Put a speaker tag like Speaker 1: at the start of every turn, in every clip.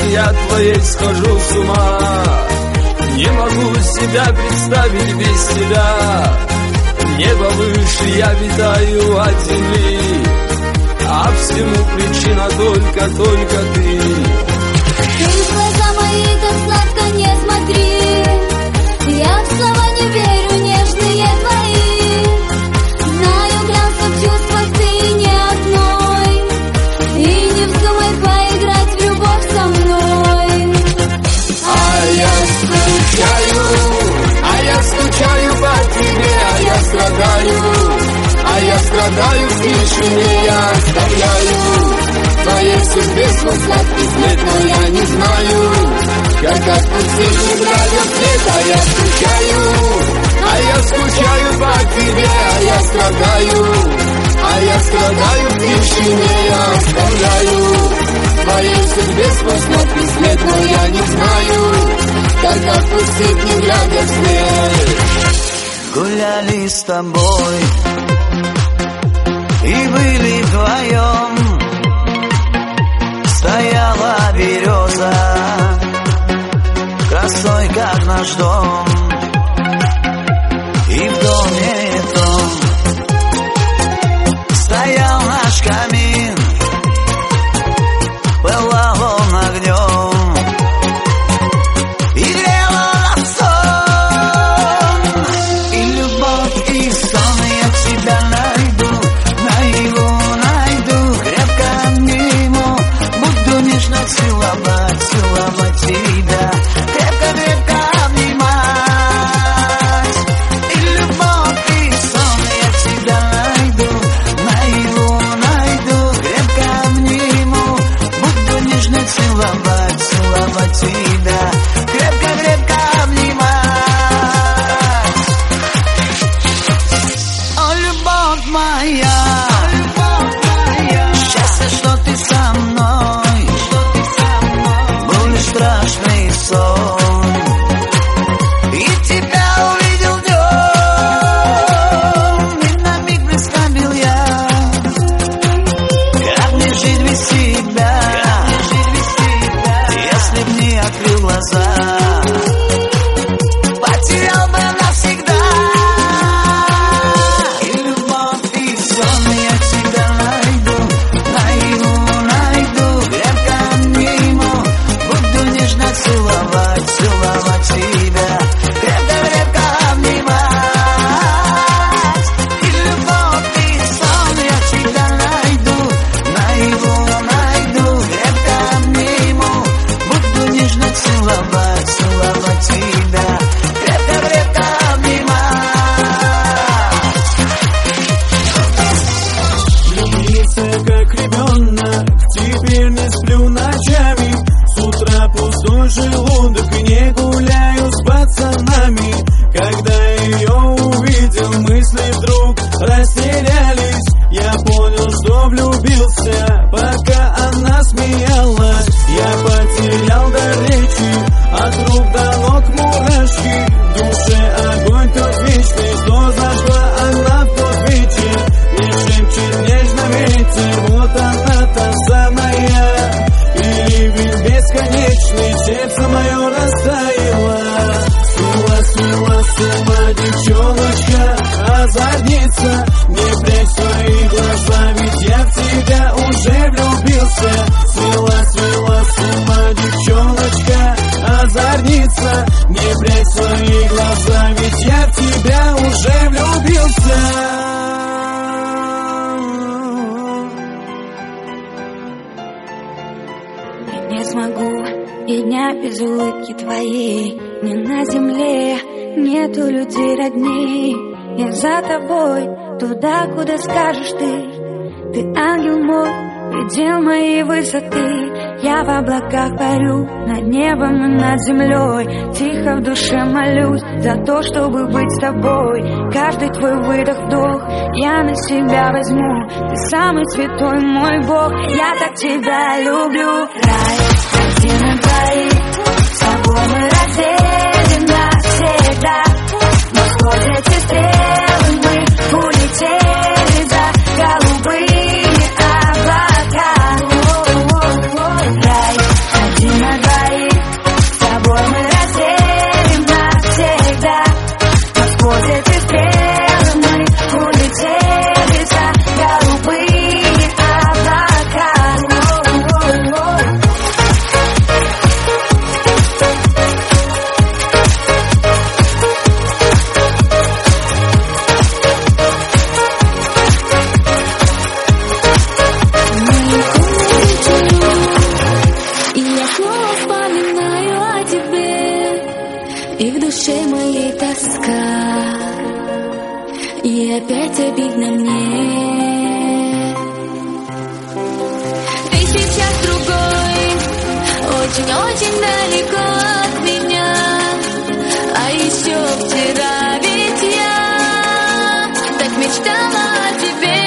Speaker 1: я твоей схожу с ума. Не могу себя представить без тебя. Небо выше, я витаю от земли, а всему причина только ты.
Speaker 2: Ты в глаза мои так сладко не смотри. Я в слова не верю, нежные твои. Знаю, клялся в чувствах ты не одной. И не вздумай поиграть в любовь со мной.
Speaker 1: А я скучаю по тебе, а я страдаю в тишине, я оставляю твоей судьбе свой сладкий след, но я не знаю, как отпустить, не глядя вслед. А я скучаю по тебе, а я страдаю в тишине, я оставляю твоей судьбе свой сладкий след, но я не знаю, как отпустить, не глядя вслед.
Speaker 3: Гуляли с тобой и были вдвоем. Стояла береза красой, как наш дом. И в доме том стоял наш камин, пылал он огнем и грел он сон. И любовь, и сон я тебя найду, найду, крепко обниму, буду нежно целовать тебя, крепко обнимать. И любовь, и сон я тебя найду, крепко обниму, буду нежно целовать тебя, крепко обнимать. О, любовь моя, счастье, что ты со мной, был лишь страшный сон. И тебя увидел днем, и на миг представил я, как мне жить без тебя, если б не открыл глаза, потерял бы навсегда. И любовь, и сон я тебя найду, крепко обниму, буду нежно целовать тебя, крепко обнимать. И любовь, и сон я тебя найду, крепко обниму, буду нежно целовать тебя, крепко обнимать.
Speaker 4: Влюбился как ребенок, теперь не сплю ночами. С утра пустой желудок и не гуляю с пацанами. Когда ее увидел, мысли вдруг растерялись. Я понял, что влюбился, пока она смеялась. Я потерял дар речи, от рук до ног мурашки. В душе огонь тот вечный, что зажгла она в тот вечер. Мне шепчет нежно ветер, вот она та самая. И ливень бесконечный, сердце мое растаяло. Свела с ума девчоночка, озорница. Не прячь свои глаза, ведь я в тебя уже влюбился. Свела с ума девчоночка, озорница. Не прячь свои глаза, ведь я в тебя уже влюбился.
Speaker 2: Не смогу и дня без улыбки твоей. Ни на земле нету людей родней. Я за тобой, туда, куда скажешь ты. Ты ангел мой, предел моей высоты. Я в облаках парю, над небом и над землей. Тихо в душе молюсь за то, чтобы быть с тобой. Каждый твой выдох-вдох я на себя возьму. Ты самый святой мой Бог, я так тебя люблю. Рай, один на двоих, с тобой мы разделим навсегда. Но сквозь эти стрелы мы улетели за голубыми облака. Рай, один на двоих. очень далеко от меня. А еще вчера ведь я так мечтала о тебе.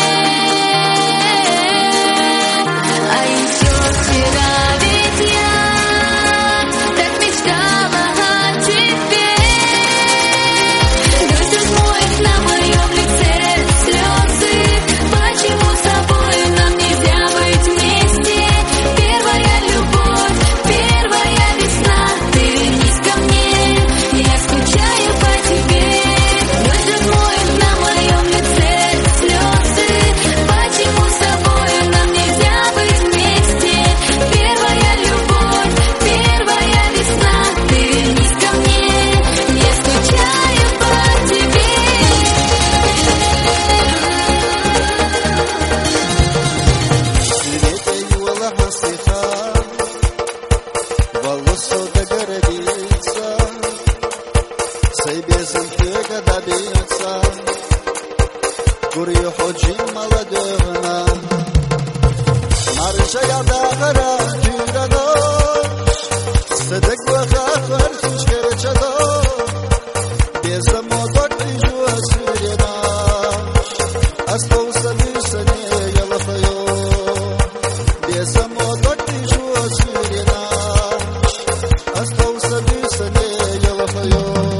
Speaker 2: А еще вчера ведь я так мечтала о тебе. Дождь размоет на моем лице слезы. Почему с тобой нам нельзя быть вместе? Первая любовь, первая весна. Ты вернись ко мне, я скучаю по тебе. Дождь размоет на моем лице слезы. Почему с тобой нам нельзя быть вместе? Первая любовь, первая весна. Ты вернись ко мне, я скучаю по тебе.
Speaker 5: Светой улаха слиха, волосу догородится, Сейбезом фега добьется, Гурью ходжин молодежна. Марша я дагара тюрадош, Седек баха харчуш керчадош, Беза моток лежу осыренаш, Остался лишь ялахаю. Без самоток лежу осыренаш, Остался лишь ялахаю.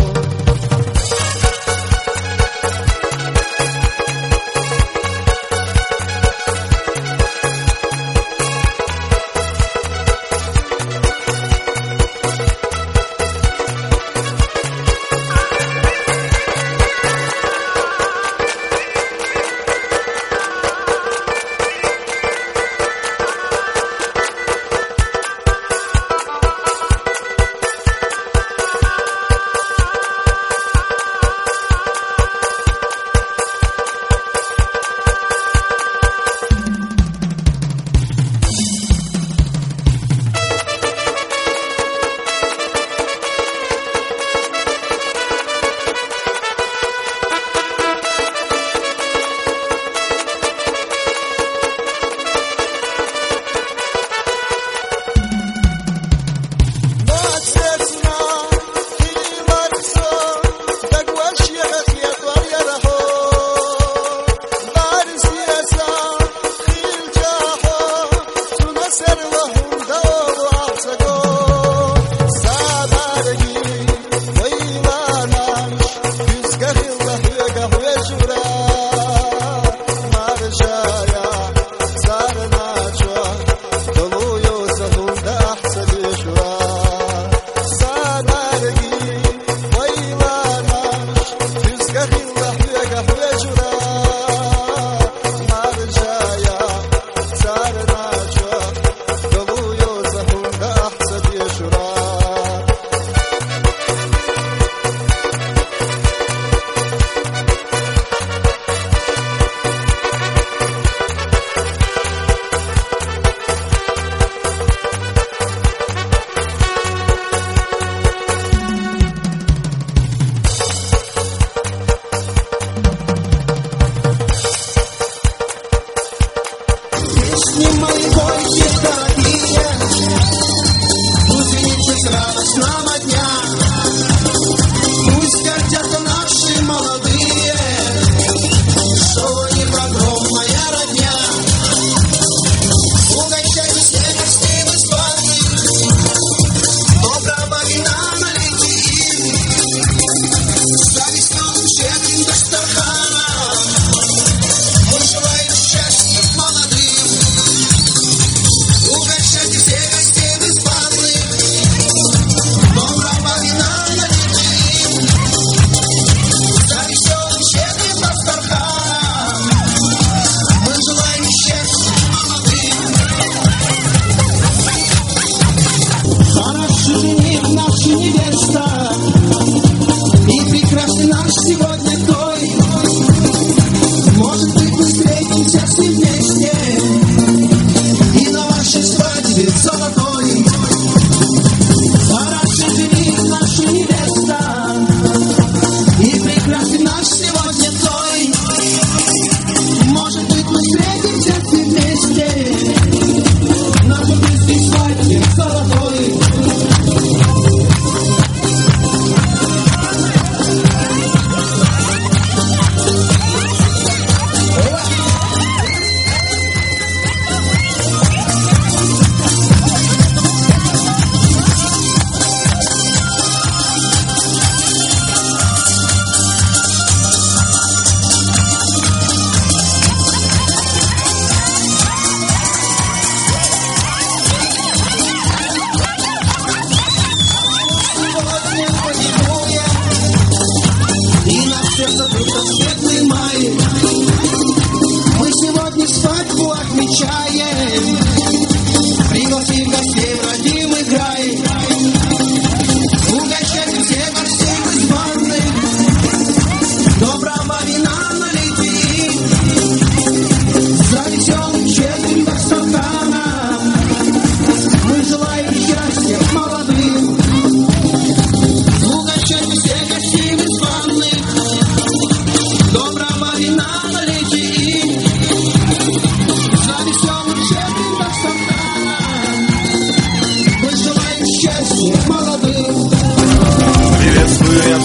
Speaker 6: Золотой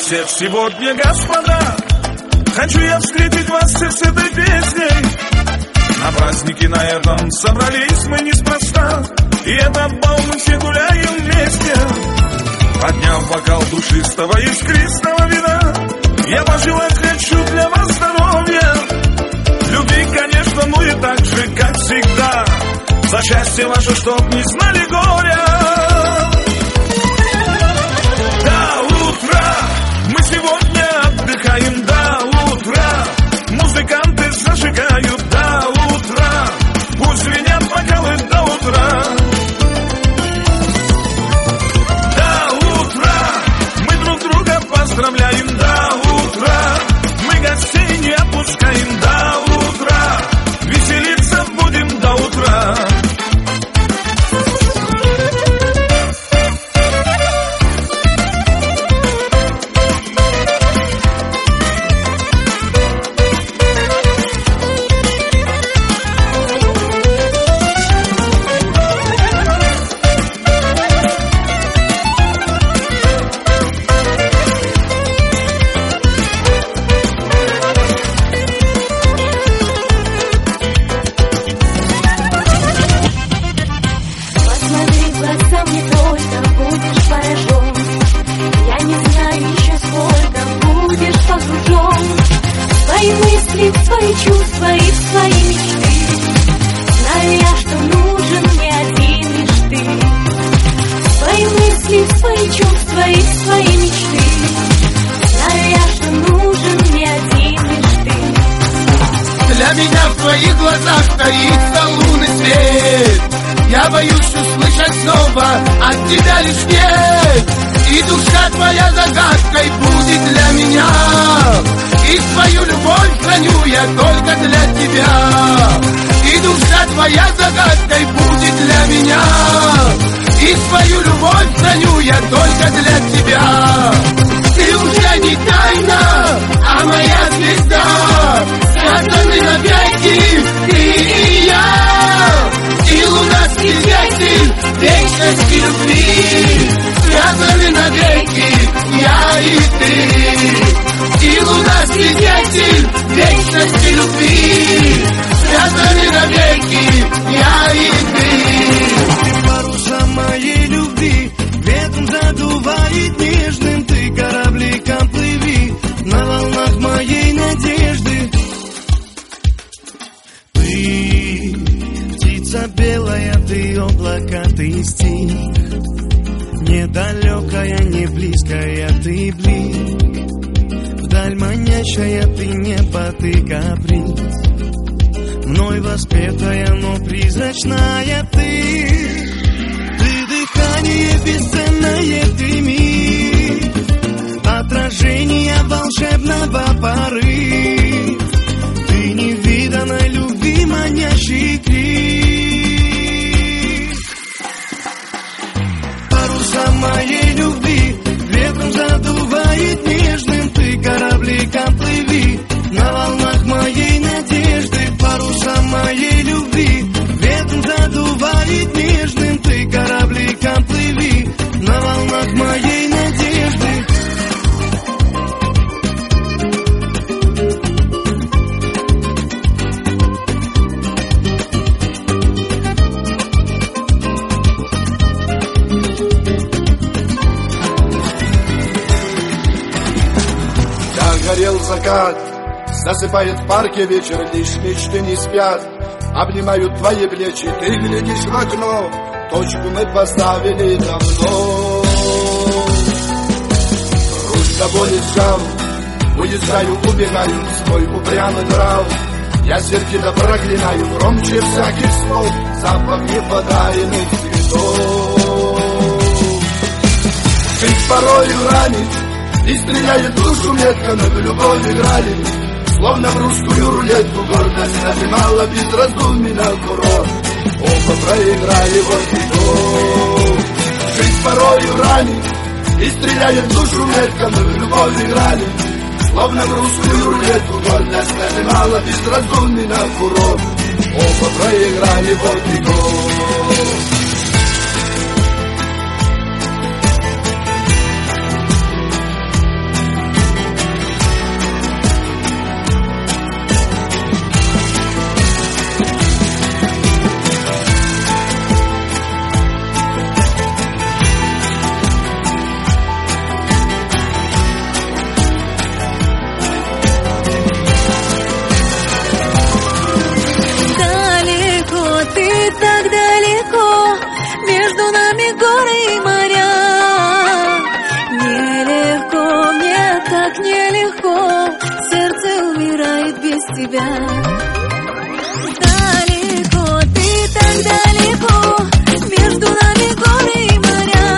Speaker 4: всех сегодня, господа, хочу я встретить вас всех с этой песней. На празднике на этом собрались мы неспроста, и этот бал мы все гуляем вместе. Подняв бокал душистого искристого вина, я пожелать хочу для вас здоровья, любви, конечно, ну и так же, как всегда, за счастье ваше, чтоб не знали горя. До утра мы сегодня отдыхаем, до утра музыканты зажигают, до утра пусть звенят бокалы до утра. До утра мы друг друга поздравляем, до утра мы гостей не отпускаем, до утра веселиться будем до утра.
Speaker 2: Свои чувства и свои мечты, знаю я, что нужен мне один лишь ты. Свои мысли, свои чувства и свои мечты, знаю я, что нужен мне один лишь ты.
Speaker 3: Для меня в твоих глазах таится лунный свет. Я боюсь услышать снова от тебя лишь нет. И душа твоя загадкой будет для меня, и свою любовь храню я только для тебя. И душа твоя загадкой будет для меня, и свою любовь храню я только для тебя. Ты уже не тайна, а моя звезда, связаны навеки ты и я. И луна свидетель вечности любви, связаны навеки я и ты. И луна свидетель вечности любви, связаны навеки я и ты.
Speaker 4: Паруса моей любви ветром задувает нежным, ты корабликом плыви на волнах моей надежды. Ты птица белая, ты облако, ты стих, недалекая, не близкая, ты блик, вдаль манящая, ты небо, ты каприз, мной воспетая, но призрачная ты. Ты дыхание бесценное, ты миг, отражение волшебного порыв, ты невиданной любви манящий крик. Паруса моей любви ветром задувает нежным, ты корабликом плыви на волнах моей надежды. Паруса моей любви ветром задувает нежным, ты корабликом плыви на волнах моей надежды.
Speaker 5: Горел закат, засыпает в парке вечер, лишь мечты не спят. Обнимают твои плечи, ты глядишь в окно, точку мы поставили давно. Грусть до боли сжал, уезжаю, убегаю, свой упрямый нрав. Я сердито проклинаю, громче всяких слов, запах неподаренных цветов. Жизнь порою ранит и стреляет в душу метко, но в любовь играли, словно в русскую рулетку. Гордость нажимала без раздумий на курок, оба проиграли вот и то. Жизнь порою ранит и стреляет в душу метко, но в любовь играли, словно в русскую рулетку. Гордость нажимала без раздумий на курок, оба проиграли вот и то.
Speaker 2: так далеко, между нами горы и моря. Нелегко, мне так нелегко, сердце умирает без тебя. Далеко, ты так далеко, между нами горы и моря.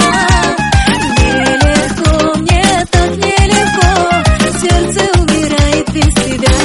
Speaker 2: Нелегко, мне так нелегко, сердце умирает без тебя.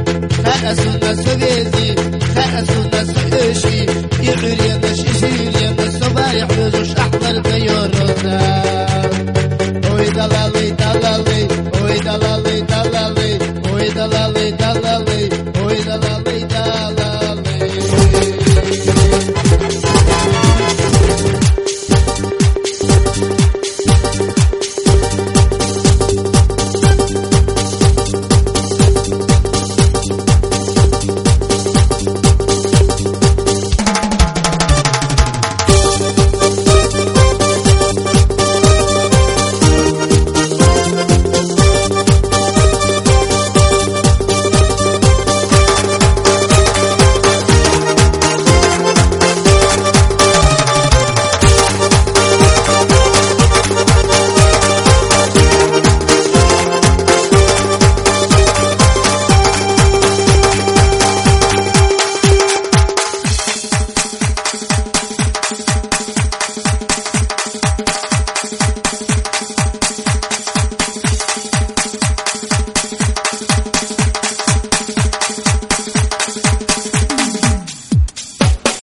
Speaker 3: خأسنا سبيتي خأسنا سحيشي يعرينا شيشيلين